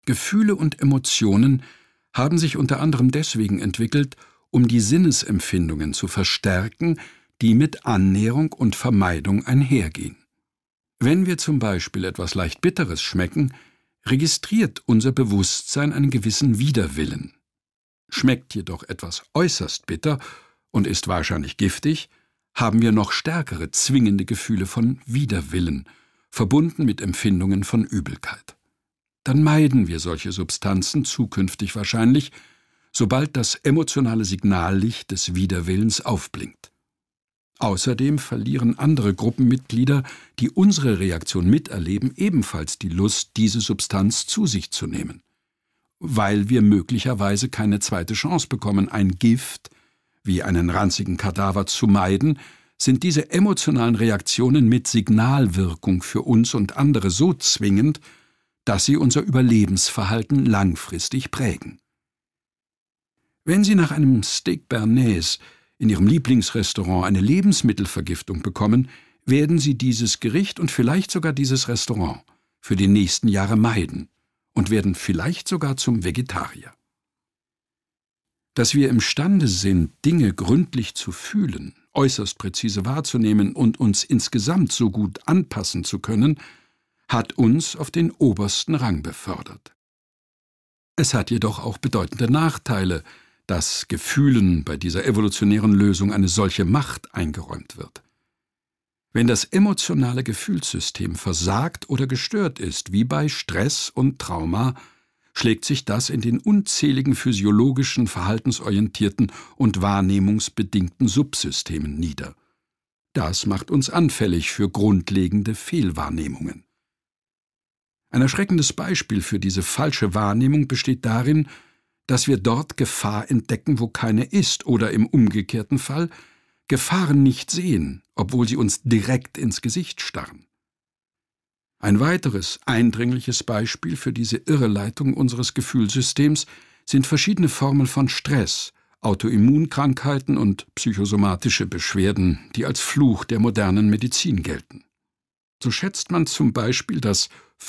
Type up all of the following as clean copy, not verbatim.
Gefühle und Emotionen haben sich unter anderem deswegen entwickelt, um die Sinnesempfindungen zu verstärken, die mit Annäherung und Vermeidung einhergehen. Wenn wir zum Beispiel etwas leicht Bitteres schmecken, registriert unser Bewusstsein einen gewissen Widerwillen. Schmeckt jedoch etwas äußerst bitter und ist wahrscheinlich giftig, haben wir noch stärkere zwingende Gefühle von Widerwillen, verbunden mit Empfindungen von Übelkeit. Dann meiden wir solche Substanzen zukünftig wahrscheinlich, sobald das emotionale Signallicht des Widerwillens aufblinkt. Außerdem verlieren andere Gruppenmitglieder, die unsere Reaktion miterleben, ebenfalls die Lust, diese Substanz zu sich zu nehmen. Weil wir möglicherweise keine zweite Chance bekommen, ein Gift, wie einen ranzigen Kadaver, zu meiden, sind diese emotionalen Reaktionen mit Signalwirkung für uns und andere so zwingend, dass sie unser Überlebensverhalten langfristig prägen. Wenn Sie nach einem Steak Bernays in Ihrem Lieblingsrestaurant eine Lebensmittelvergiftung bekommen, werden Sie dieses Gericht und vielleicht sogar dieses Restaurant für die nächsten Jahre meiden und werden vielleicht sogar zum Vegetarier. Dass wir imstande sind, Dinge gründlich zu fühlen, äußerst präzise wahrzunehmen und uns insgesamt so gut anpassen zu können, hat uns auf den obersten Rang befördert. Es hat jedoch auch bedeutende Nachteile, dass Gefühlen bei dieser evolutionären Lösung eine solche Macht eingeräumt wird. Wenn das emotionale Gefühlssystem versagt oder gestört ist, wie bei Stress und Trauma, schlägt sich das in den unzähligen physiologischen, verhaltensorientierten und wahrnehmungsbedingten Subsystemen nieder. Das macht uns anfällig für grundlegende Fehlwahrnehmungen. Ein erschreckendes Beispiel für diese falsche Wahrnehmung besteht darin, dass wir dort Gefahr entdecken, wo keine ist, oder im umgekehrten Fall Gefahren nicht sehen, obwohl sie uns direkt ins Gesicht starren. Ein weiteres eindringliches Beispiel für diese Irreleitung unseres Gefühlssystems sind verschiedene Formen von Stress, Autoimmunkrankheiten und psychosomatische Beschwerden, die als Fluch der modernen Medizin gelten. So schätzt man zum Beispiel, dass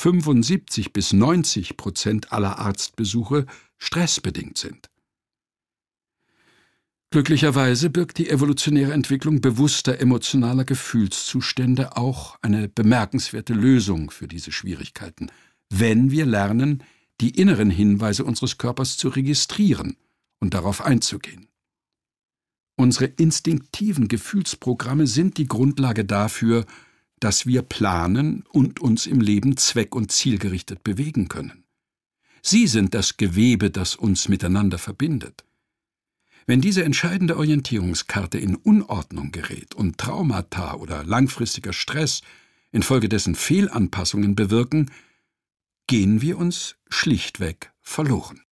75–90% aller Arztbesuche stressbedingt sind. Glücklicherweise birgt die evolutionäre Entwicklung bewusster emotionaler Gefühlszustände auch eine bemerkenswerte Lösung für diese Schwierigkeiten, wenn wir lernen, die inneren Hinweise unseres Körpers zu registrieren und darauf einzugehen. Unsere instinktiven Gefühlsprogramme sind die Grundlage dafür, dass wir planen und uns im Leben zweck- und zielgerichtet bewegen können. Sie sind das Gewebe, das uns miteinander verbindet. Wenn diese entscheidende Orientierungskarte in Unordnung gerät und Traumata oder langfristiger Stress infolgedessen Fehlanpassungen bewirken, gehen wir uns schlichtweg verloren.